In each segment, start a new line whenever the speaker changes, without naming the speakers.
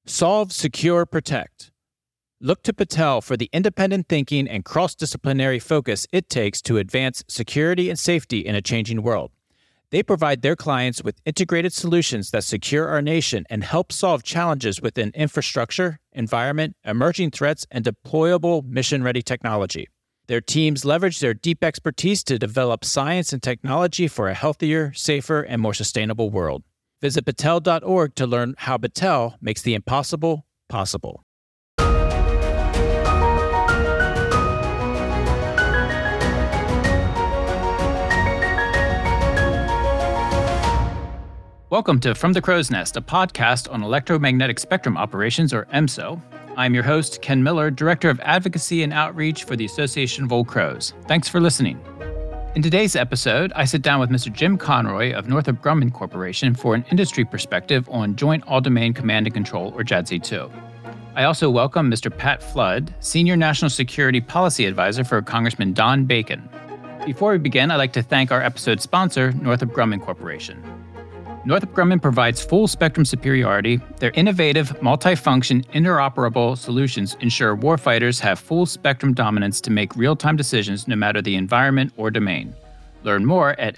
Solve, secure, protect. Look to Patel for the independent thinking and cross-disciplinary focus it takes to advance security and safety in a changing world. They provide their clients with integrated solutions that secure our nation and help solve challenges within infrastructure, environment, emerging threats, and deployable mission-ready technology. Their teams leverage their deep expertise to develop science and technology for a healthier, safer, and more sustainable world. Visit Battelle.org to learn how Battelle makes the impossible possible. Welcome to From the Crow's Nest, a podcast on electromagnetic spectrum operations, or EMSO. I'm your host, Ken Miller, Director of Advocacy and Outreach for the Association of Old Crows. Thanks for listening. In today's episode, I sit down with Mr. Jim Conroy of Northrop Grumman Corporation for an industry perspective on Joint All-Domain Command and Control, or JADC2. I also welcome Mr. Pat Flood, Senior National Security Policy Advisor for Congressman Don Bacon. Before we begin, I'd like to thank our episode sponsor, Northrop Grumman Corporation. Northrop Grumman provides full spectrum superiority. Their innovative, multifunction, interoperable solutions ensure warfighters have full spectrum dominance to make real-time decisions no matter the environment or domain. Learn more at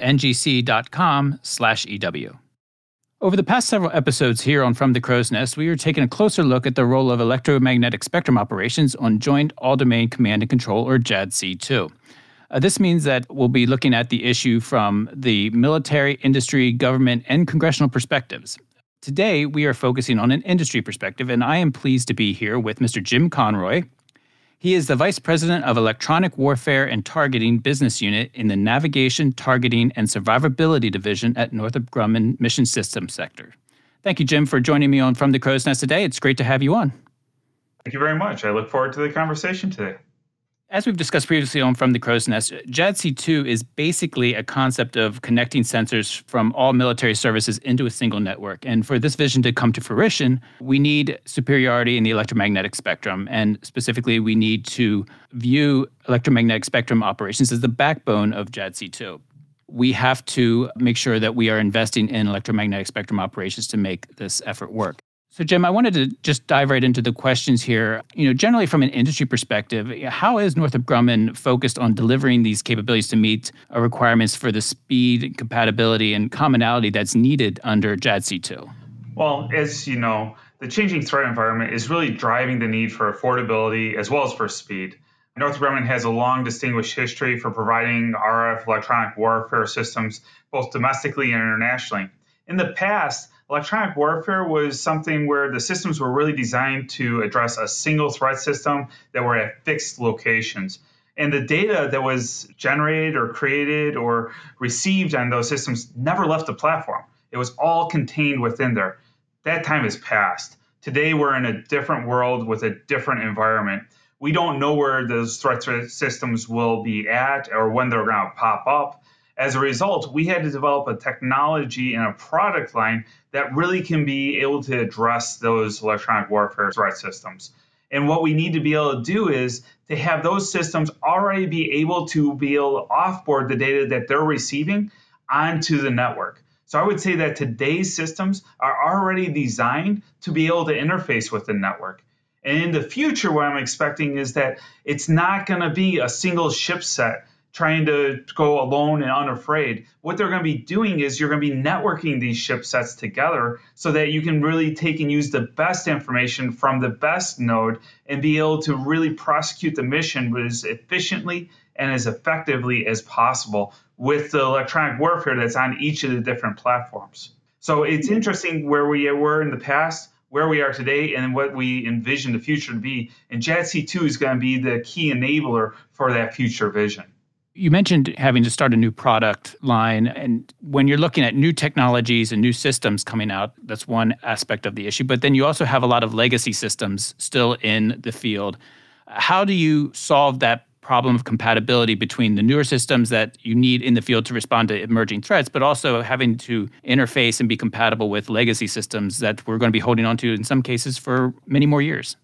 ngc.com/EW. Over the past several episodes here on From the Crow's Nest, we are taking a closer look at the role of electromagnetic spectrum operations on Joint All-Domain Command and Control, or JADC2. This means that we'll be looking at the issue from the military, industry, government, and congressional perspectives. Today, we are focusing on an industry perspective, and I am pleased to be here with Mr. Jim Conroy. He is the Vice President of Electronic Warfare and Targeting Business Unit in the Navigation, Targeting, and Survivability Division at Northrop Grumman Mission Systems Sector. Thank you, Jim, for joining me on From the Crow's Nest today. It's great to have you on.
Thank you very much. I look forward to the conversation today.
As we've discussed previously on From the Crow's Nest, JADC2 is basically a concept of connecting sensors from all military services into a single network. And for this vision to come to fruition, we need superiority in the electromagnetic spectrum. And specifically, we need to view electromagnetic spectrum operations as the backbone of JADC2. We have to make sure that we are investing in electromagnetic spectrum operations to make this effort work. So, Jim, I wanted to just dive right into the questions here. Generally from an industry perspective, how is Northrop Grumman focused on delivering these capabilities to meet requirements for the speed, compatibility, and commonality that's needed under JADC2?
Well, as you know, the changing threat environment is really driving the need for affordability as well as for speed. Northrop Grumman has a long distinguished history for providing RF electronic warfare systems, both domestically and internationally. In the past, electronic warfare was something where the systems were really designed to address a single threat system that were at fixed locations. And the data that was generated or created or received on those systems never left the platform. It was all contained within there. That time has passed. Today, we're in a different world with a different environment. We don't know where those threat systems will be at or when they're going to pop up. As a result, we had to develop a technology and a product line that really can be able to address those electronic warfare threat systems. And what we need to be able to do is to have those systems already be able to offboard the data that they're receiving onto the network. So I would say that today's systems are already designed to be able to interface with the network. And in the future, what I'm expecting is that it's not going to be a single ship set trying to go alone and unafraid. What they're going to be doing is you're going to be networking these ship sets together so that you can really take and use the best information from the best node and be able to really prosecute the mission as efficiently and as effectively as possible with the electronic warfare that's on each of the different platforms. So it's interesting where we were in the past, where we are today, and what we envision the future to be. And JADC2 is going to be the key enabler for that future vision.
You mentioned having to start a new product line, and when you're looking at new technologies and new systems coming out, that's one aspect of the issue. But then you also have a lot of legacy systems still in the field. How do you solve that problem of compatibility between the newer systems that you need in the field to respond to emerging threats, but also having to interface and be compatible with legacy systems that we're going to be holding on to in some cases for many more years?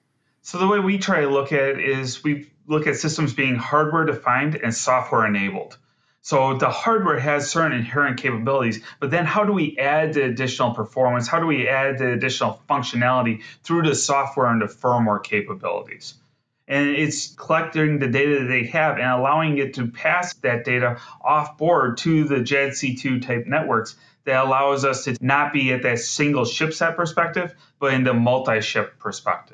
So the way we try to look at it is we look at systems being hardware defined and software enabled. So the hardware has certain inherent capabilities, but then how do we add the additional performance? How do we add the additional functionality through the software and the firmware capabilities? And it's collecting the data that they have and allowing it to pass that data off board to the JADC2 type networks that allows us to not be at that single chipset perspective, but in the multi-chip perspective.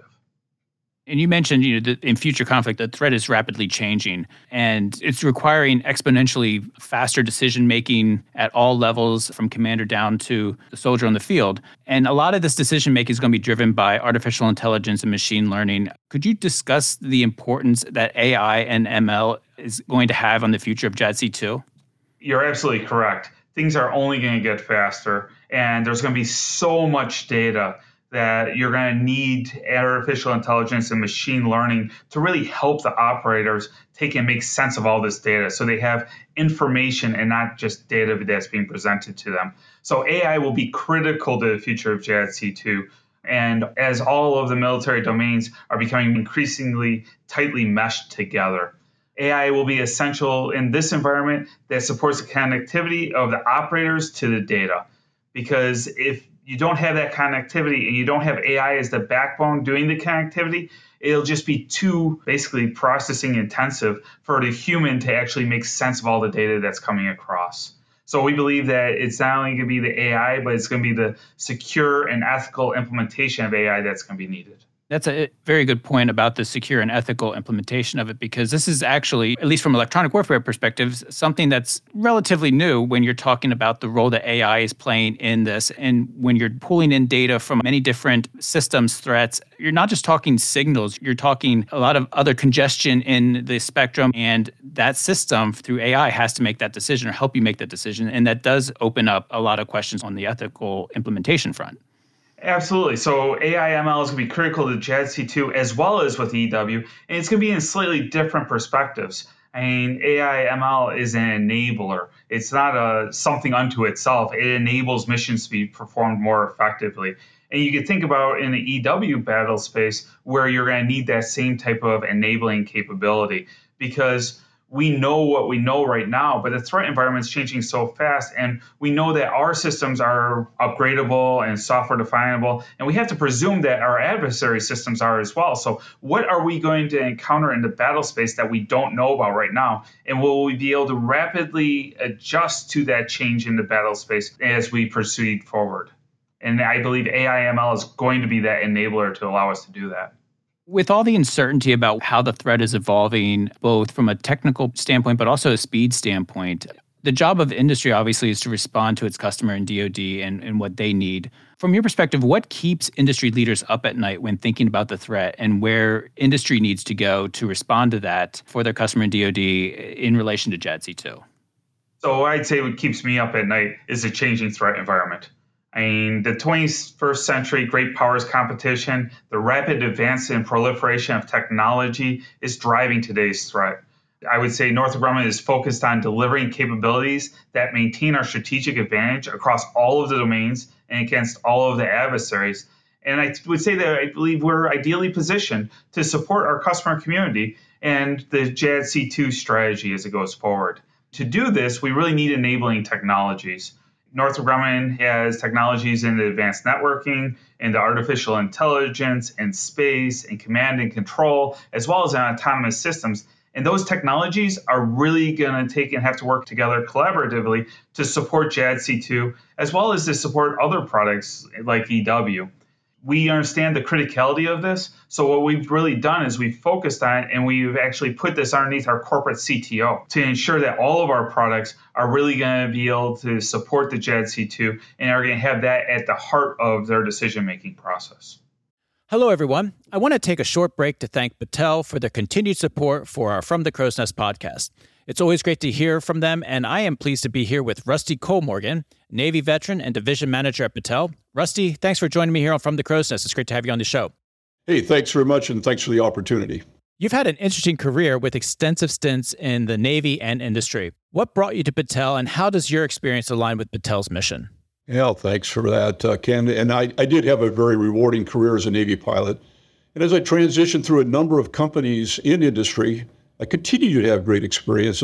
And you mentioned, that in future conflict, the threat is rapidly changing, and it's requiring exponentially faster decision-making at all levels, from commander down to the soldier on the field. And a lot of this decision-making is going to be driven by artificial intelligence and machine learning. Could you discuss the importance that AI and ML is going to have on the future of JADC2?
You're absolutely correct. Things are only going to get faster, and there's going to be so much data that you're going to need artificial intelligence and machine learning to really help the operators take and make sense of all this data so they have information and not just data that's being presented to them. So AI will be critical to the future of JADC2. And as all of the military domains are becoming increasingly tightly meshed together, AI will be essential in this environment that supports the connectivity of the operators to the data. Because if you don't have that connectivity and you don't have AI as the backbone doing the connectivity, it'll just be too basically processing intensive for the human to actually make sense of all the data that's coming across. So we believe that it's not only going to be the AI, but it's going to be the secure and ethical implementation of AI that's going to be needed.
That's a very good point about the secure and ethical implementation of it, because this is actually, at least from electronic warfare perspectives, something that's relatively new when you're talking about the role that AI is playing in this. And when you're pulling in data from many different systems, threats, you're not just talking signals, you're talking a lot of other congestion in the spectrum. And that system through AI has to make that decision or help you make that decision. And that does open up a lot of questions on the ethical implementation front.
Absolutely. So AI ML is going to be critical to JADC2 as well as with EW, and it's going to be in slightly different perspectives. I mean, AI ML is an enabler. It's not something unto itself. It enables missions to be performed more effectively. And you can think about in the EW battle space where you're going to need that same type of enabling capability, because we know what we know right now, but the threat environment is changing so fast, and we know that our systems are upgradable and software definable, and we have to presume that our adversary systems are as well. So what are we going to encounter in the battle space that we don't know about right now? And will we be able to rapidly adjust to that change in the battle space as we proceed forward? And I believe AI ML is going to be that enabler to allow us to do that.
With all the uncertainty about how the threat is evolving, both from a technical standpoint, but also a speed standpoint, the job of industry obviously is to respond to its customer and DoD and what they need. From your perspective, what keeps industry leaders up at night when thinking about the threat and where industry needs to go to respond to that for their customer and DoD in relation to JADC2?
So I'd say what keeps me up at night is the changing threat environment. I mean, the 21st century great powers competition, the rapid advance and proliferation of technology is driving today's threat. I would say Northrop Grumman is focused on delivering capabilities that maintain our strategic advantage across all of the domains and against all of the adversaries. And I would say that I believe we're ideally positioned to support our customer community and the JADC2 strategy as it goes forward. To do this, we really need enabling technologies. Northrop Grumman has technologies in the advanced networking, in the artificial intelligence, and space, and command and control, as well as in autonomous systems. And those technologies are really going to take and have to work together collaboratively to support JADC2, as well as to support other products like EW. We understand the criticality of this. So what we've really done is we've focused on it, and we've actually put this underneath our corporate CTO to ensure that all of our products are really going to be able to support the JADC2 and are going to have that at the heart of their decision-making process.
Hello, everyone. I want to take a short break to thank Battelle for their continued support for our From the Crow's Nest podcast. It's always great to hear from them, and I am pleased to be here with Rusty Kollmorgen, Navy veteran and division manager at Battelle. Rusty, thanks for joining me here on From the Crow's Nest. It's great to have you on the show.
Hey, thanks very much, and thanks for the opportunity.
You've had an interesting career with extensive stints in the Navy and industry. What brought you to Battelle, and how does your experience align with Battelle's mission?
Yeah, thanks for that, Ken. And I did have a very rewarding career as a Navy pilot. And as I transitioned through a number of companies in industry, I continue to have great experiences,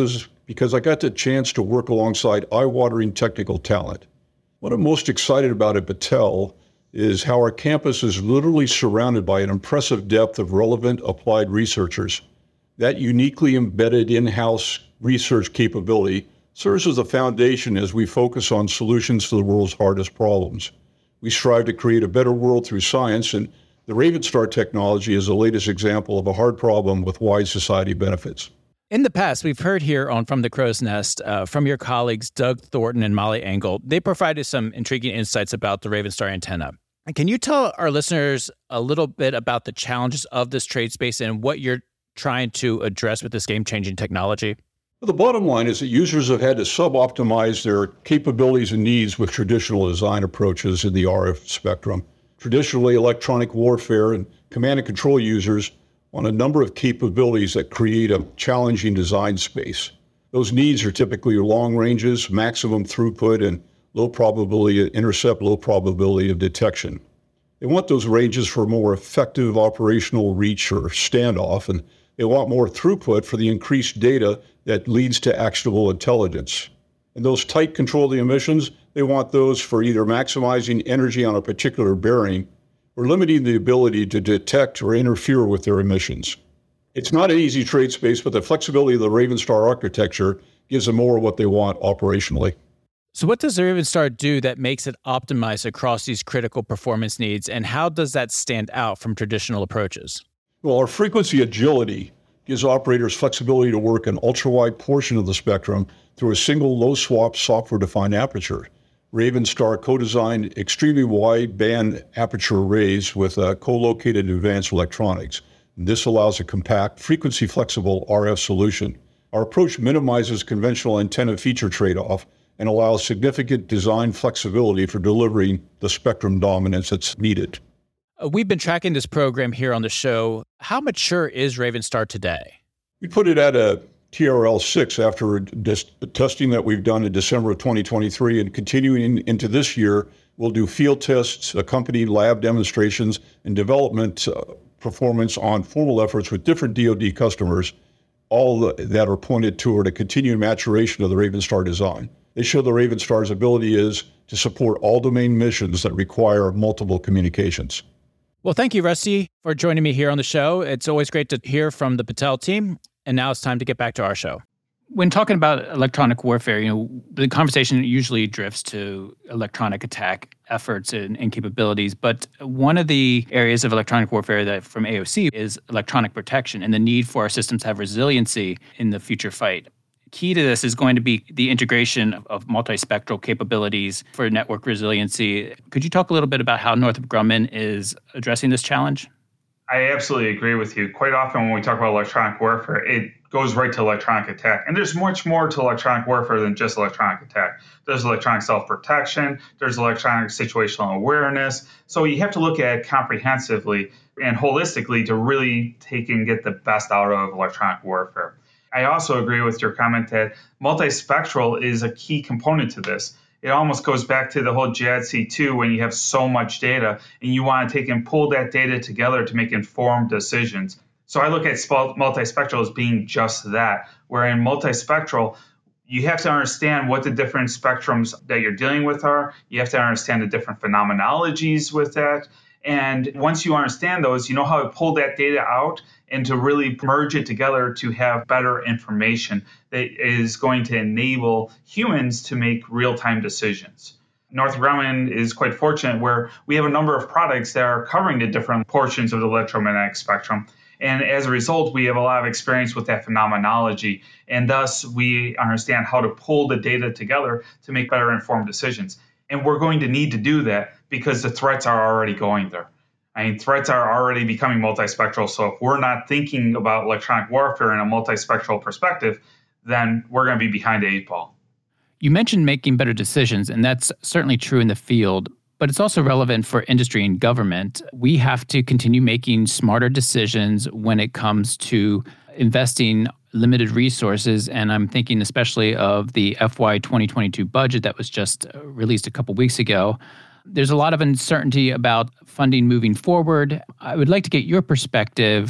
because I got the chance to work alongside eye-watering technical talent. What I'm most excited about at Battelle is how our campus is literally surrounded by an impressive depth of relevant applied researchers. That uniquely embedded in-house research capability serves as a foundation as we focus on solutions to the world's hardest problems. We strive to create a better world through science, and the Ravenstar technology is the latest example of a hard problem with wide society benefits.
In the past, we've heard here on From the Crow's Nest from your colleagues Doug Thornton and Molly Engel. They provided some intriguing insights about the Ravenstar antenna. Can you tell our listeners a little bit about the challenges of this trade space and what you're trying to address with this game-changing technology?
Well, the bottom line is that users have had to sub-optimize their capabilities and needs with traditional design approaches in the RF spectrum. Traditionally, electronic warfare and command and control users want a number of capabilities that create a challenging design space. Those needs are typically long ranges, maximum throughput, and low probability intercept, low probability of detection. They want those ranges for more effective operational reach or standoff, and they want more throughput for the increased data that leads to actionable intelligence. And those tight control of the emissions, they want those for either maximizing energy on a particular bearing or limiting the ability to detect or interfere with their emissions. It's not an easy trade space, but the flexibility of the Ravenstar architecture gives them more of what they want operationally.
So what does the Ravenstar do that makes it optimized across these critical performance needs, and how does that stand out from traditional approaches?
Well, our frequency agility gives operators flexibility to work an ultra-wide portion of the spectrum through a single low-swap software-defined aperture. Ravenstar co-designed extremely wide band aperture arrays with co-located advanced electronics. This allows a compact, frequency-flexible RF solution. Our approach minimizes conventional antenna feature trade-off and allows significant design flexibility for delivering the spectrum dominance that's needed.
We've been tracking this program here on the show. How mature is Ravenstar today?
We put it at a TRL 6 after the testing that we've done in December of 2023, and continuing into this year, we'll do field tests, accompanied lab demonstrations, and development performance on formal efforts with different DoD customers, all that are pointed toward a continued maturation of the Ravenstar design. They show the Ravenstar's ability is to support all domain missions that require multiple communications.
Well, thank you, Rusty, for joining me here on the show. It's always great to hear from the Battelle team. And now it's time to get back to our show. When talking about electronic warfare, the conversation usually drifts to electronic attack efforts and capabilities. But one of the areas of electronic warfare that from AOC is electronic protection and the need for our systems to have resiliency in the future fight. Key to this is going to be the integration of multispectral capabilities for network resiliency. Could you talk a little bit about how Northrop Grumman is addressing this challenge?
I absolutely agree with you. Quite often when we talk about electronic warfare, it goes right to electronic attack. And there's much more to electronic warfare than just electronic attack. There's electronic self-protection, there's electronic situational awareness. So you have to look at it comprehensively and holistically to really take and get the best out of electronic warfare. I also agree with your comment that multispectral is a key component to this. It almost goes back to the whole JADC2 when you have so much data and you want to take and pull that data together to make informed decisions. So I look at multispectral as being just that, where in multispectral, you have to understand what the different spectrums that you're dealing with are. You have to understand the different phenomenologies with that. And once you understand those, you know how to pull that data out and to really merge it together to have better information that is going to enable humans to make real-time decisions. Northrop Grumman is quite fortunate where we have a number of products that are covering the different portions of the electromagnetic spectrum. And as a result, we have a lot of experience with that phenomenology. And thus, we understand how to pull the data together to make better informed decisions. And we're going to need to do that because the threats are already going there. I mean, threats are already becoming multispectral. So if we're not thinking about electronic warfare in a multispectral perspective, then we're going to be behind the eight ball.
You mentioned making better decisions, and that's certainly true in the field, but it's also relevant for industry and government. We have to continue making smarter decisions when it comes to investing limited resources, and I'm thinking especially of the FY 2022 budget that was just released a couple weeks ago. There's a lot of uncertainty about funding moving forward. I would like to get your perspective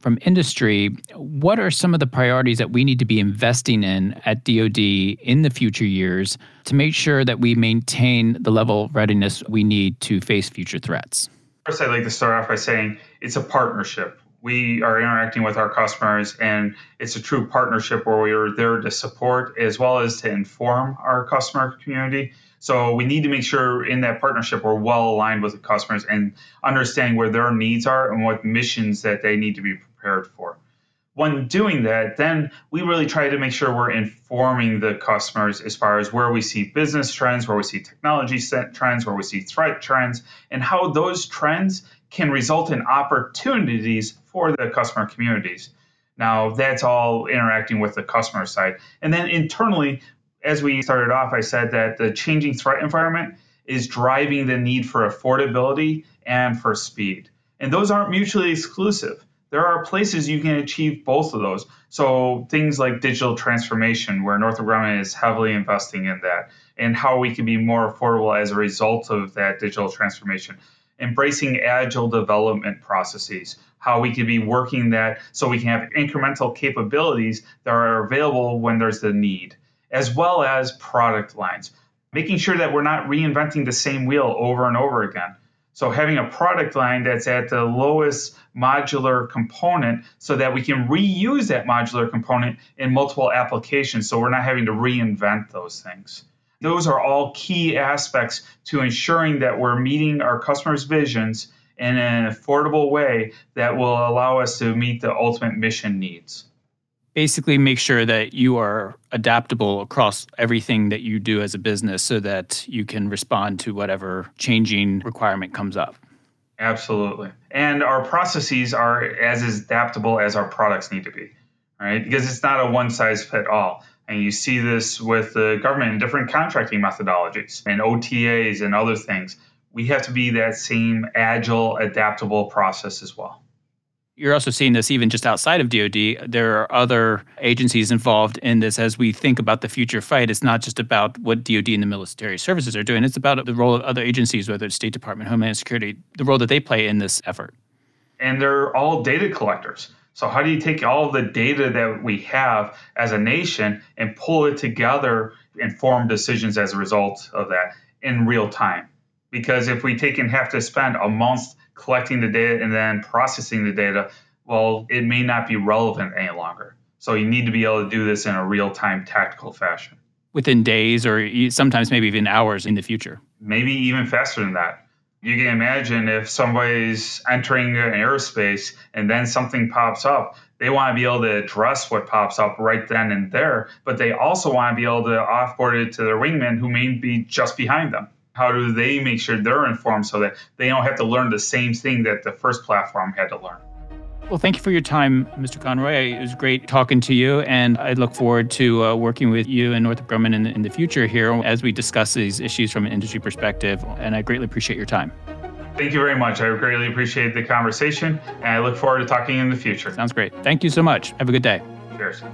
from industry, what are some of the priorities that we need to be investing in at DoD in the future years to make sure that we maintain the level of readiness we need to face future threats?
First, I'd like to start off by saying it's a partnership. We are interacting with our customers, and it's a true partnership where we are there to support as well as to inform our customer community. So we need to make sure in that partnership we're well aligned with the customers and understanding where their needs are and what missions that they need to be prepared for. When doing that, then we really try to make sure we're informing the customers as far as where we see business trends, where we see technology trends, where we see threat trends, and how those trends can result in opportunities for the customer communities. Now, that's all interacting with the customer side. And then internally, as we started off, I said that the changing threat environment is driving the need for affordability and for speed. And those aren't mutually exclusive. There are places you can achieve both of those. So things like digital transformation, where Northrop Grumman is heavily investing in that, and how we can be more affordable as a result of that digital transformation. Embracing agile development processes, how we can be working that so we can have incremental capabilities that are available when there's the need, as well as product lines, making sure that we're not reinventing the same wheel over and over again. So having a product line that's at the lowest modular component so that we can reuse that modular component in multiple applications so we're not having to reinvent those things. Those are all key aspects to ensuring that we're meeting our customers' visions in an affordable way that will allow us to meet the ultimate mission needs.
Basically, make sure that you are adaptable across everything that you do as a business so that you can respond to whatever changing requirement comes up.
Absolutely. And our processes are as adaptable as our products need to be, right? Because it's not a one-size-fits-all. And you see this with the government in different contracting methodologies and OTAs and other things. We have to be that same agile, adaptable process as well.
You're also seeing this even just outside of DoD. There are other agencies involved in this as we think about the future fight. It's not just about what DoD and the military services are doing. It's about the role of other agencies, whether it's State Department, Homeland Security, the role that they play in this effort.
And they're all data collectors. So how do you take all of the data that we have as a nation and pull it together, inform decisions as a result of that in real time? Because if we have to spend a month collecting the data and then processing the data, well, it may not be relevant any longer. So you need to be able to do this in a real-time tactical fashion.
Within days or sometimes maybe even hours in the future.
Maybe even faster than that. You can imagine if somebody's entering an airspace and then something pops up, they want to be able to address what pops up right then and there, but they also want to be able to offboard it to their wingman who may be just behind them. How do they make sure they're informed so that they don't have to learn the same thing that the first platform had to learn?
Well, thank you for your time, Mr. Conroy. It was great talking to you, and I look forward to working with you and Northrop Grumman in the future here as we discuss these issues from an industry perspective, and I greatly appreciate your time.
Thank you very much. I greatly appreciate the conversation, and I look forward to talking in the future.
Sounds great. Thank you so much. Have a good day.
Cheers.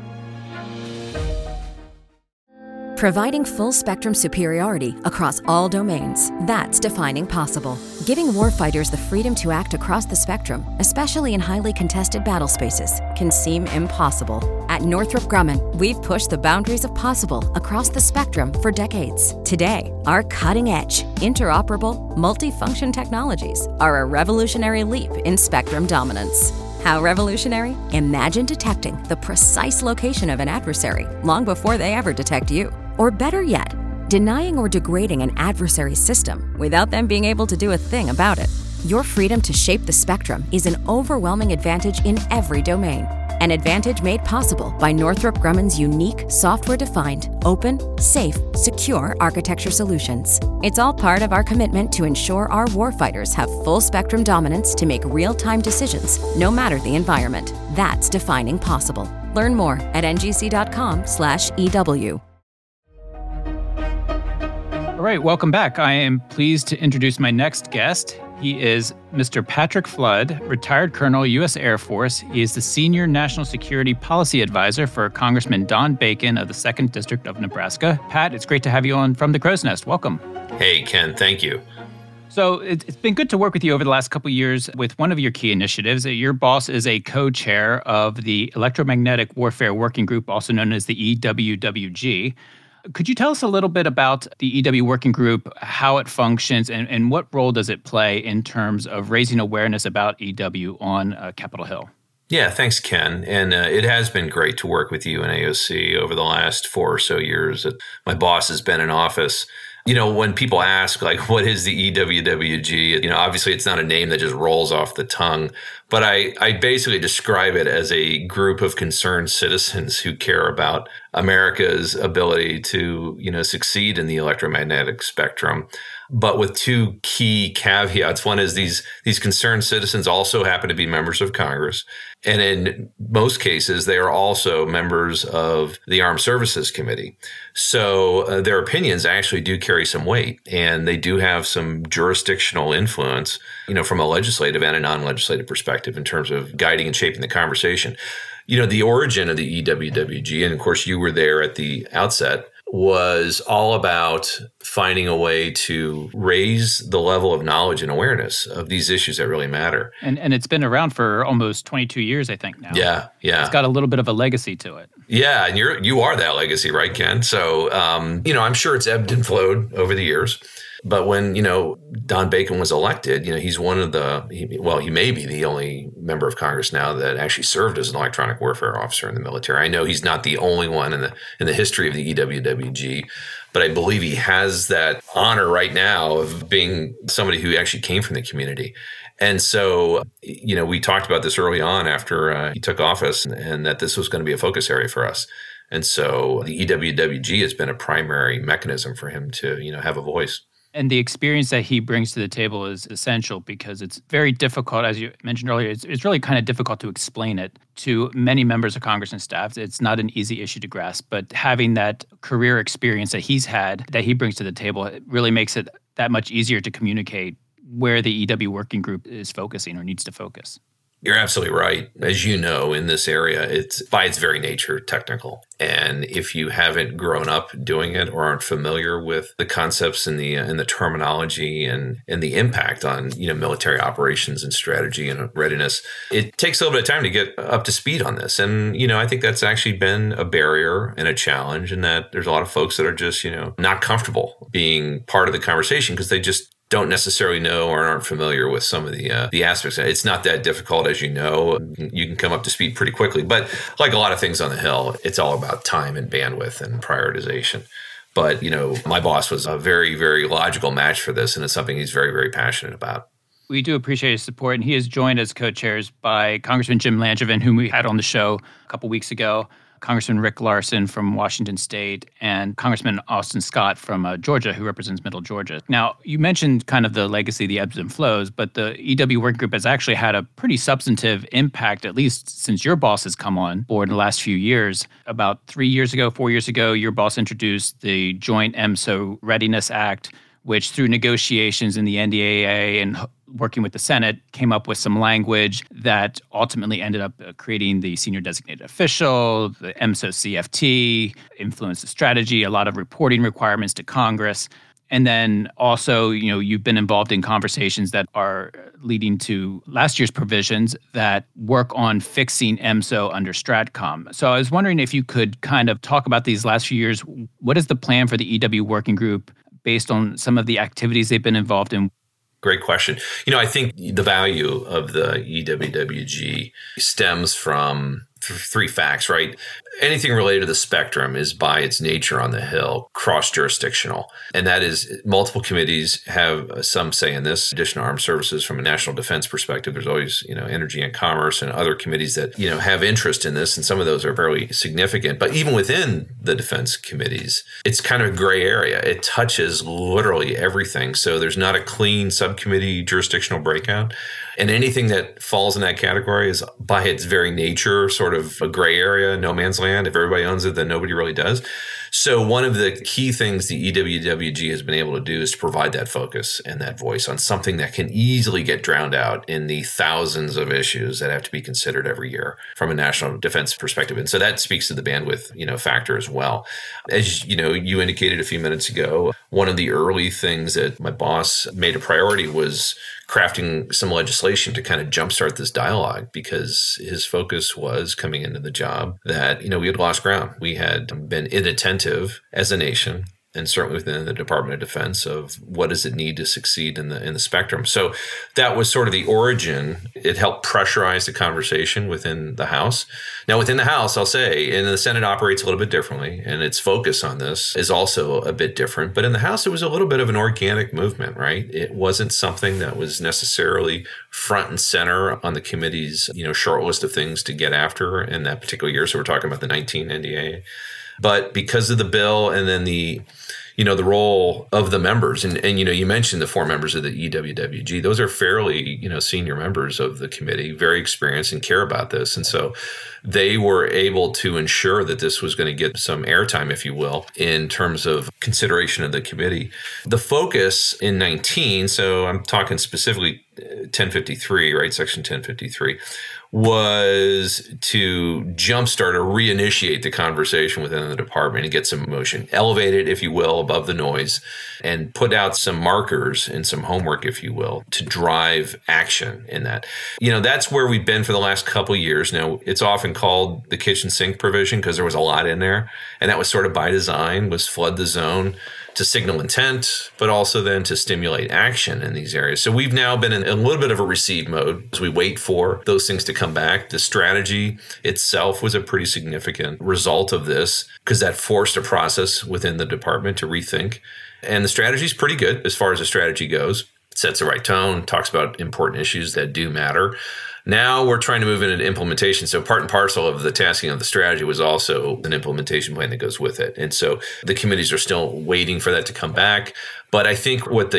Providing full-spectrum superiority across all domains. That's defining possible. Giving warfighters the freedom to act across the spectrum, especially in highly contested battle spaces, can seem impossible. At Northrop Grumman, we've pushed the boundaries of possible across the spectrum for decades. Today, our cutting-edge, interoperable, multifunction technologies are a revolutionary leap in spectrum dominance. How revolutionary? Imagine detecting the precise location of an adversary long before they ever detect you. Or better yet, denying or degrading an adversary's system without them being able to do a thing about it. Your freedom to shape the spectrum is an overwhelming advantage in every domain. An advantage made possible by Northrop Grumman's unique, software-defined, open, safe, secure architecture solutions. It's all part of our commitment to ensure our warfighters have full spectrum dominance to make real-time decisions, no matter the environment. That's defining possible. Learn more at ngc.com/EW.
All right, welcome back. I am pleased to introduce my next guest. He is Mr. Patrick Flood, retired Colonel, U.S. Air Force. He is the Senior National Security Policy Advisor for Congressman Don Bacon of the 2nd District of Nebraska. Pat, it's great to have you on From the Crow's Nest. Welcome.
Hey, Ken, thank you.
So it's been good to work with you over the last couple of years with one of your key initiatives. Your boss is a co-chair of the Electromagnetic Warfare Working Group, also known as the EWWG. Could you tell us a little bit about the EW Working Group, how it functions, and what role does it play in terms of raising awareness about EW on Capitol Hill?
Yeah, thanks, Ken. And it has been great to work with you and AOC over the last 4 or so years that my boss has been in office. When people ask, like, what is the EWWG? Obviously it's not a name that just rolls off the tongue, but I basically describe it as a group of concerned citizens who care about America's ability to, succeed in the electromagnetic spectrum. But with 2 key caveats. One is these concerned citizens also happen to be members of Congress. And in most cases, they are also members of the Armed Services Committee. So their opinions actually do carry some weight, and they do have some jurisdictional influence, from a legislative and a non-legislative perspective in terms of guiding and shaping the conversation. The origin of the EWWG, and of course you were there at the outset, was all about finding a way to raise the level of knowledge and awareness of these issues that really matter.
And it's been around for almost 22 years, I think, now.
Yeah.
It's got a little bit of a legacy to it.
Yeah, and you are that legacy, right, Ken? So, I'm sure it's ebbed and flowed over the years. But when, Don Bacon was elected, he's one of he may be the only member of Congress now that actually served as an electronic warfare officer in the military. I know he's not the only one in the history of the EWWG, but I believe he has that honor right now of being somebody who actually came from the community. And so, we talked about this early on after he took office, and that this was going to be a focus area for us. And so the EWWG has been a primary mechanism for him to, have a voice.
And the experience that he brings to the table is essential because it's very difficult, as you mentioned earlier, it's really kind of difficult to explain it to many members of Congress and staff. It's not an easy issue to grasp, but having that career experience that he's had, that he brings to the table, it really makes it that much easier to communicate where the EW Working Group is focusing or needs to focus.
You're absolutely right. As you know, in this area, it's by its very nature technical. And if you haven't grown up doing it or aren't familiar with the concepts and the terminology and the impact on, military operations and strategy and readiness, it takes a little bit of time to get up to speed on this. And, I think that's actually been a barrier and a challenge, in that there's a lot of folks that are just, not comfortable being part of the conversation because they just don't necessarily know or aren't familiar with some of the aspects. It's not that difficult, as you know. You can come up to speed pretty quickly. But like a lot of things on the Hill, it's all about time and bandwidth and prioritization. But, my boss was a very, very logical match for this, and it's something he's very, very passionate about.
We do appreciate his support, and he is joined as co-chairs by Congressman Jim Langevin, whom we had on the show a couple weeks ago, Congressman Rick Larsen from Washington State, and Congressman Austin Scott from Georgia, who represents Middle Georgia. Now, you mentioned kind of the legacy, the ebbs and flows, but the EW Working Group has actually had a pretty substantive impact, at least since your boss has come on board in the last few years. About 4 years ago, your boss introduced the Joint EMSO Readiness Act, which through negotiations in the NDAA and working with the Senate, came up with some language that ultimately ended up creating the senior designated official, the EMSO CFT, influence the strategy, a lot of reporting requirements to Congress. And then also, you've been involved in conversations that are leading to last year's provisions that work on fixing EMSO under STRATCOM. So I was wondering if you could kind of talk about these last few years. What is the plan for the EW Working Group based on some of the activities they've been involved in?
Great question. I think the value of the EWWG stems from 3 facts, right? Anything related to the spectrum is by its nature on the Hill cross-jurisdictional. And that is multiple committees have some say in this. Additional Armed Services from a national defense perspective, there's always, Energy and Commerce and other committees that, have interest in this. And some of those are fairly significant. But even within the defense committees, it's kind of a gray area. It touches literally everything. So there's not a clean subcommittee jurisdictional breakout. And anything that falls in that category is by its very nature sort of a gray area, no man's land. If everybody owns it, then nobody really does. So one of the key things the EWWG has been able to do is to provide that focus and that voice on something that can easily get drowned out in the thousands of issues that have to be considered every year from a national defense perspective. And so that speaks to the bandwidth, factor as well. As you indicated a few minutes ago, one of the early things that my boss made a priority was crafting some legislation to kind of jumpstart this dialogue, because his focus was coming into the job that, we had lost ground. We had been inattentive as a nation, and certainly within the Department of Defense, of what does it need to succeed in the spectrum. So that was sort of the origin. It helped pressurize the conversation within the House. Now, within the House, I'll say, and the Senate operates a little bit differently, and its focus on this is also a bit different. But in the House, it was a little bit of an organic movement, right? It wasn't something that was necessarily front and center on the committee's, short list of things to get after in that particular year. So we're talking about the 19 NDA. But because of the bill and then the role of the members, and you mentioned the 4 members of the EWWG, those are fairly, senior members of the committee, very experienced and care about this. And so they were able to ensure that this was going to get some airtime, if you will, in terms of consideration of the committee. The focus in 19, so I'm talking specifically 1053, right, Section 1053, was to jumpstart or reinitiate the conversation within the department and get some motion, elevate it, if you will, above the noise, and put out some markers and some homework, if you will, to drive action in that. That's where we've been for the last couple of years. Now, it's often called the kitchen sink provision because there was a lot in there, and that was sort of by design, was flood the zone to signal intent, but also then to stimulate action in these areas. So we've now been in a little bit of a receive mode as we wait for those things to come back. The strategy itself was a pretty significant result of this, because that forced a process within the department to rethink. And the strategy is pretty good as far as the strategy goes. It sets the right tone, talks about important issues that do matter. Now we're trying to move into implementation. So part and parcel of the tasking of the strategy was also an implementation plan that goes with it. And so the committees are still waiting for that to come back. But I think what the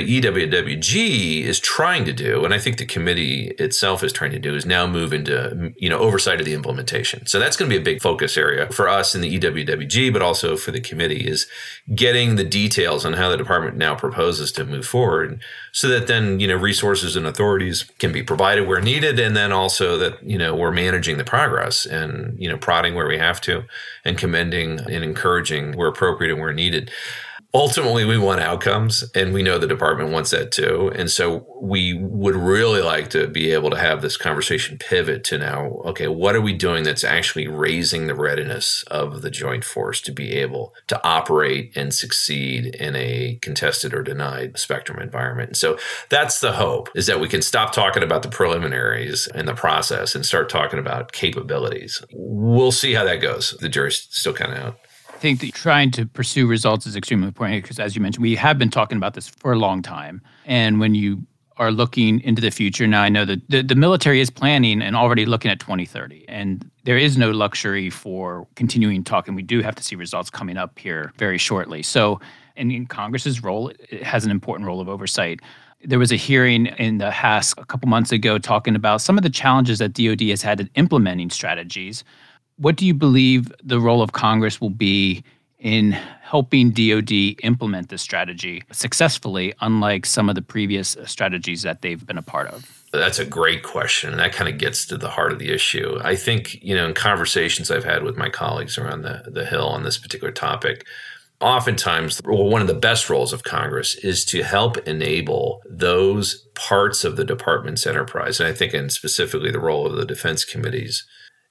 EWWG is trying to do, and I think the committee itself is trying to do, is now move into, oversight of the implementation. So that's going to be a big focus area for us in the EWWG, but also for the committee, is getting the details on how the department now proposes to move forward, so that then, resources and authorities can be provided where needed, and then also that, we're managing the progress and, prodding where we have to, and commending and encouraging where appropriate and where needed. Ultimately, we want outcomes, and we know the department wants that too. And so we would really like to be able to have this conversation pivot to now, okay, what are we doing that's actually raising the readiness of the joint force to be able to operate and succeed in a contested or denied spectrum environment? And so that's the hope, is that we can stop talking about the preliminaries and the process and start talking about capabilities. We'll see how that goes. The jury's still kind of out.
I think that trying to pursue results is extremely important, because, as you mentioned, we have been talking about this for a long time. And when you are looking into the future, now I know that the military is planning and already looking at 2030. And there is no luxury for continuing talking. We do have to see results coming up here very shortly. So, and in Congress's role, it has an important role of oversight. There was a hearing in the House a couple months ago talking about some of the challenges that DoD has had in implementing strategies. What do you believe the role of Congress will be in helping DoD implement this strategy successfully, unlike some of the previous strategies that they've been a part of?
That's a great question. And that kind of gets to the heart of the issue. I think, in conversations I've had with my colleagues around the Hill on this particular topic, oftentimes, one of the best roles of Congress is to help enable those parts of the department's enterprise. And I think, and specifically the role of the defense committees,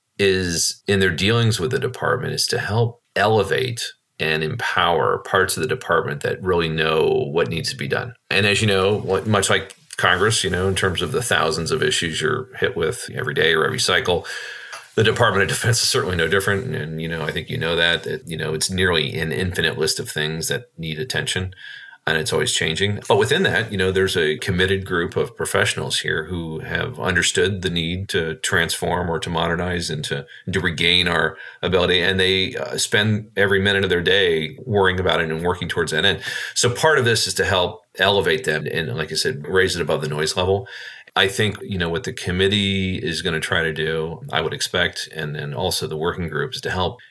is in their dealings with the department, is to help elevate and empower parts of the department that really know what needs to be done. And as you know, much like Congress, in terms of the thousands of issues you're hit with every day or every cycle, the Department of Defense is certainly no different. And, I think that, it's nearly an infinite list of things that need attention. And it's always changing. But within that, there's a committed group of professionals here who have understood the need to transform or to modernize and to regain our ability. And they spend every minute of their day worrying about it and working towards that end. So part of this is to help elevate them and, like I said, raise it above the noise level. I think, what the committee is going to try to do, I would expect, and then also the working groups, to help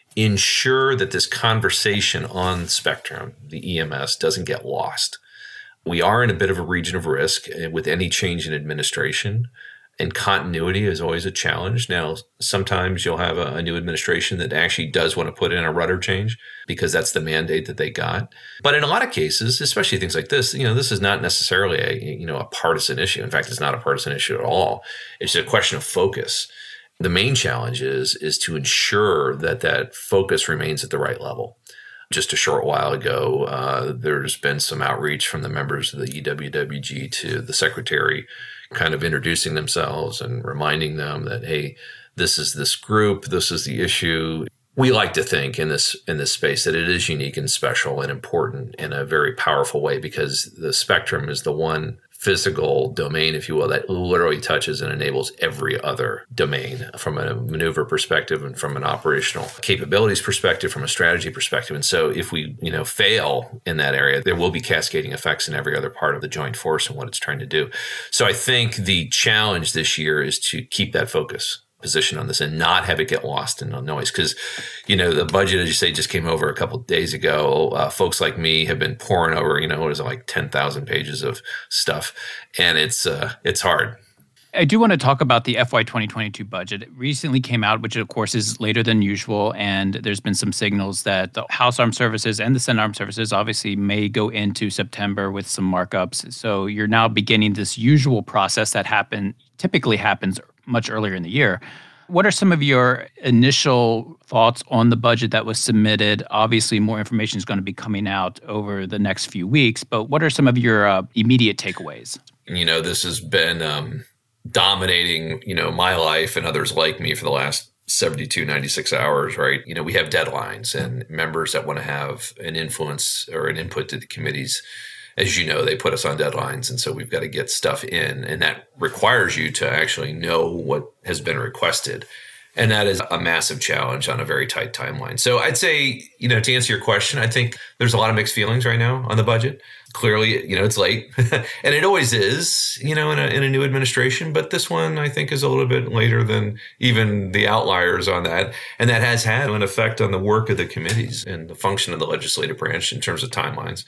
ensure that this conversation on spectrum, the EMS, doesn't get lost. We are in a bit of a region of risk with any change in administration, and continuity is always a challenge. Now, sometimes you'll have a new administration that actually does want to put in a rudder change because that's the mandate that they got. But in a lot of cases, especially things like this, this is not necessarily a partisan issue. In fact, it's not a partisan issue at all. It's a question of focus. The main challenge is to ensure that focus remains at the right level. Just a short while ago, there's been some outreach from the members of the EWWG to the secretary, kind of introducing themselves and reminding them that, hey, this is this group, this is the issue. We like to think in this space that it is unique and special and important in a very powerful way, because the spectrum is the one physical domain, if you will, that literally touches and enables every other domain from a maneuver perspective and from an operational capabilities perspective, from a strategy perspective. And so if we, fail in that area, there will be cascading effects in every other part of the joint force and what it's trying to do. So I think the challenge this year is to keep that focus position on this and not have it get lost in the noise. Because, the budget, as you say, just came over a couple of days ago. Folks like me have been pouring over, what is it, like 10,000 pages of stuff. And it's hard.
I do want to talk about the FY 2022 budget. It recently came out, which of course is later than usual. And there's been some signals that the House Armed Services and the Senate Armed Services obviously may go into September with some markups. So you're now beginning this usual process that typically happens much earlier in the year. What are some of your initial thoughts on the budget that was submitted? Obviously, more information is going to be coming out over the next few weeks, but what are some of your immediate takeaways?
This has been dominating, my life and others like me for the last 72, 96 hours, right? We have deadlines and members that want to have an influence or an input to the committees. As you know, they put us on deadlines, and so we've got to get stuff in, and that requires you to actually know what has been requested. And that is a massive challenge on a very tight timeline. So I'd say, to answer your question, I think there's a lot of mixed feelings right now on the budget. Clearly, it's late, and it always is, in a new administration. But this one, I think, is a little bit later than even the outliers on that. And that has had an effect on the work of the committees and the function of the legislative branch in terms of timelines.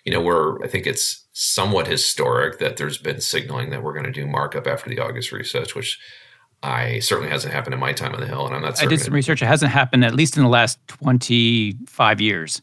I think it's somewhat historic that there's been signaling that we're going to do markup after the August recess, which certainly hasn't happened in my time on the Hill, and I'm not certain.
I did some research. It hasn't happened at least in the last 25 years.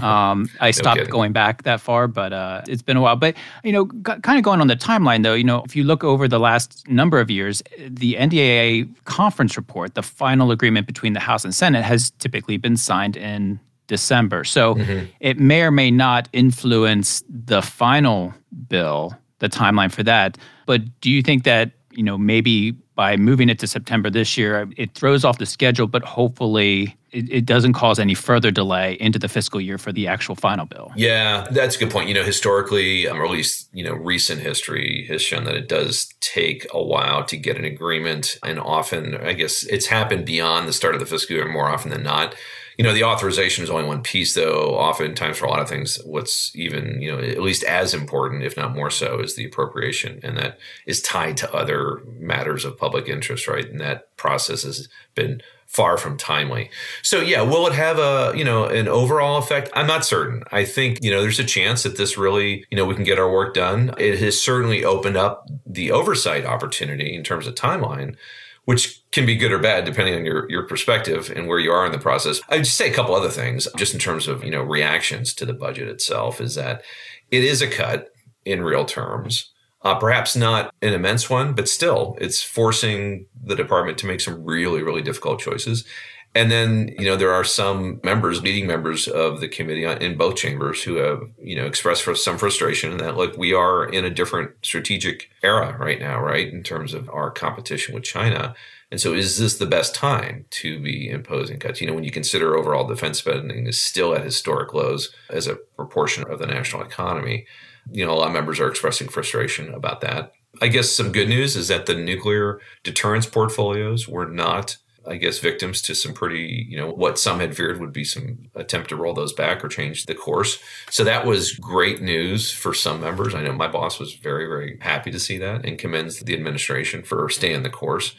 I stopped going back that far, but it's been a while. But, kind of going on the timeline, though, if you look over the last number of years, the NDAA conference report, the final agreement between the House and Senate, has typically been signed in December. So it may or may not influence the final bill, the timeline for that. But do you think that, maybe by moving it to September this year, it throws off the schedule, but hopefully it doesn't cause any further delay into the fiscal year for the actual final bill?
Yeah, that's a good point. Historically, or at least, recent history has shown that it does take a while to get an agreement. And often, I guess it's happened beyond the start of the fiscal year more often than not. The authorization is only one piece, though. Oftentimes, for a lot of things, what's even, at least as important, if not more so, is the appropriation. And that is tied to other matters of public interest, right? And that process has been far from timely. So, yeah, will it have an overall effect? I'm not certain. I think, there's a chance that this really, we can get our work done. It has certainly opened up the oversight opportunity in terms of timeline, which can be good or bad depending on your perspective and where you are in the process. I'd just say a couple other things just in terms of, reactions to the budget itself, is that it is a cut in real terms. Perhaps not an immense one, but still it's forcing the department to make some really, really difficult choices. And then, there are some leading members of the committee in both chambers who have, expressed some frustration that, look, we are in a different strategic era right now, right, in terms of our competition with China. And so is this the best time to be imposing cuts? When you consider overall defense spending is still at historic lows as a proportion of the national economy, a lot of members are expressing frustration about that. I guess some good news is that the nuclear deterrence portfolios were not, victims to some pretty, what some had feared would be some attempt to roll those back or change the course. So that was great news for some members. I know my boss was very, very happy to see that and commends the administration for staying the course.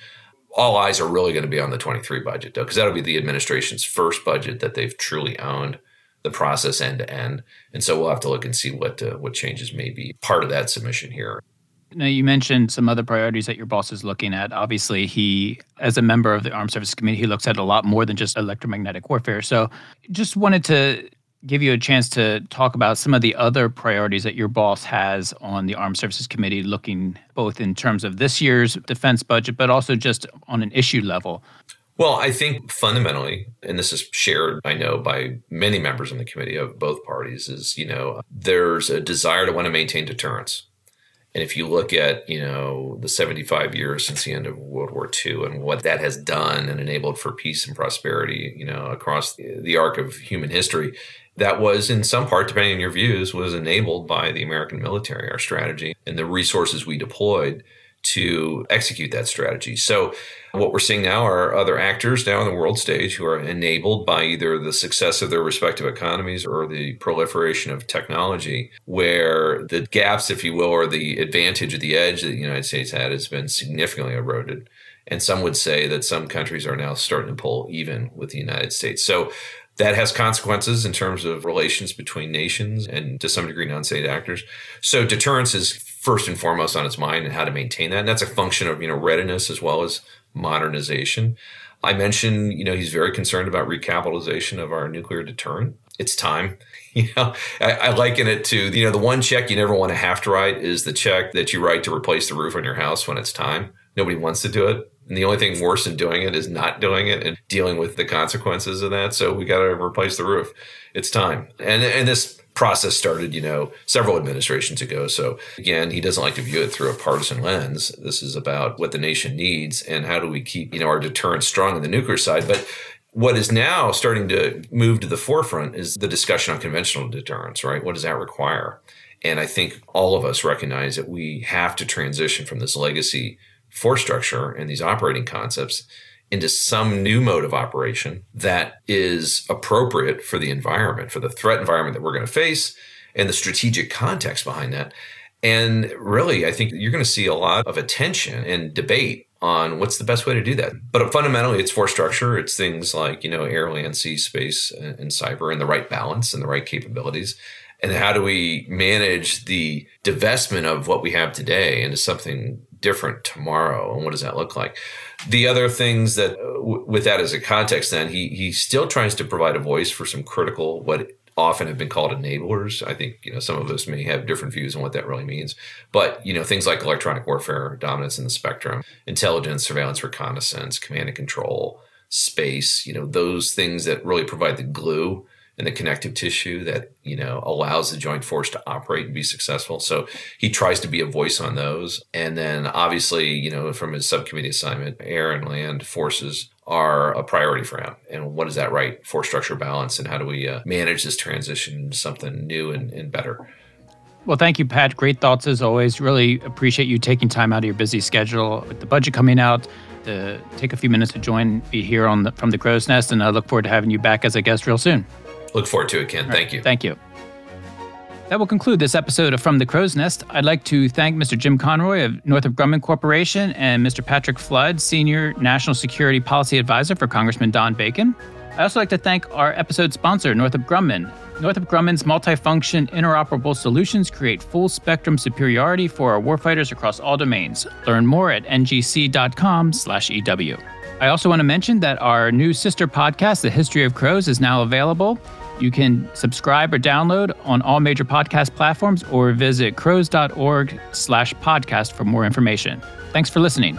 All eyes are really going to be on the 23 budget, though, because that'll be the administration's first budget that they've truly owned the process end to end. And so we'll have to look and see what changes may be part of that submission here.
Now, you mentioned some other priorities that your boss is looking at. Obviously, he, as a member of the Armed Services Committee, he looks at a lot more than just electromagnetic warfare. So just wanted to give you a chance to talk about some of the other priorities that your boss has on the Armed Services Committee, looking both in terms of this year's defense budget, but also just on an issue level.
Well, I think fundamentally, and this is shared, I know, by many members in the committee of both parties, is, there's a desire to want to maintain deterrence. And if you look at, the 75 years since the end of World War II and what that has done and enabled for peace and prosperity, across the arc of human history, that was in some part, depending on your views, was enabled by the American military, our strategy, and the resources we deployed to execute that strategy. So what we're seeing now are other actors now on the world stage who are enabled by either the success of their respective economies or the proliferation of technology, where the gaps, if you will, or the advantage or the edge that the United States had has been significantly eroded. And some would say that some countries are now starting to pull even with the United States. So that has consequences in terms of relations between nations and, to some degree, non-state actors. So deterrence is first and foremost on its mind, and how to maintain that. And that's a function of, readiness as well as modernization. I mentioned, he's very concerned about recapitalization of our nuclear deterrent. It's time. I liken it to, the one check you never want to have to write is the check that you write to replace the roof on your house when it's time. Nobody wants to do it. And the only thing worse than doing it is not doing it and dealing with the consequences of that. So we got to replace the roof. It's time. And this process started, several administrations ago. So again, he doesn't like to view it through a partisan lens. This is about what the nation needs and how do we keep, our deterrence strong on the nuclear side. But what is now starting to move to the forefront is the discussion on conventional deterrence, right? What does that require? And I think all of us recognize that we have to transition from this legacy force structure and these operating concepts into some new mode of operation that is appropriate for the environment, for the threat environment that we're going to face and the strategic context behind that. And really, I think you're going to see a lot of attention and debate on what's the best way to do that. But fundamentally, it's force structure. It's things like, air, land, sea, space, and cyber, and the right balance and the right capabilities. And how do we manage the divestment of what we have today into something different tomorrow? And what does that look like? The other things that, with that as a context, then he still tries to provide a voice for some critical, what often have been called enablers. I think, some of us may have different views on what that really means. But, things like electronic warfare, dominance in the spectrum, intelligence, surveillance, reconnaissance, command and control, space, those things that really provide the glue and the connective tissue that, allows the joint force to operate and be successful. So he tries to be a voice on those. And then obviously, from his subcommittee assignment, air and land forces are a priority for him. And what is that right force structure balance? And how do we manage this transition into something new and better?
Well, thank you, Pat. Great thoughts as always. Really appreciate you taking time out of your busy schedule with the budget coming out to take a few minutes to join me here from the Crow's Nest. And I look forward to having you back as a guest real soon.
Look forward to it, Ken. Thank you.
Thank you. That will conclude this episode of From the Crow's Nest. I'd like to thank Mr. Jim Conroy of Northrop Grumman Corporation and Mr. Patrick Flood, Senior National Security Policy Advisor for Congressman Don Bacon. I also like to thank our episode sponsor, Northrop Grumman. Northrop Grumman's multifunction interoperable solutions create full spectrum superiority for our warfighters across all domains. Learn more at ngc.com/EW. I also want to mention that our new sister podcast, The History of Crows, is now available. You can subscribe or download on all major podcast platforms or visit crows.org/podcast for more information. Thanks for listening.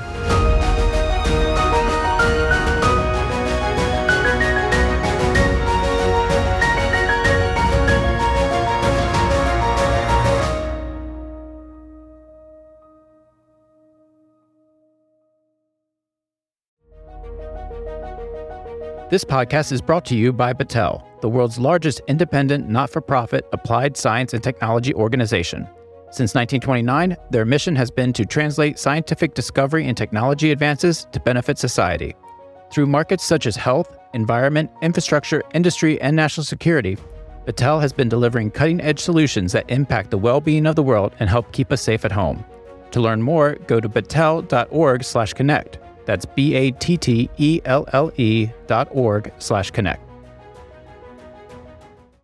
This podcast is brought to you by Battelle, the world's largest independent, not-for-profit applied science and technology organization. Since 1929, their mission has been to translate scientific discovery and technology advances to benefit society. Through markets such as health, environment, infrastructure, industry, and national security, Battelle has been delivering cutting-edge solutions that impact the well-being of the world and help keep us safe at home. To learn more, go to battelle.org/connect. That's BATTELLE.org/connect.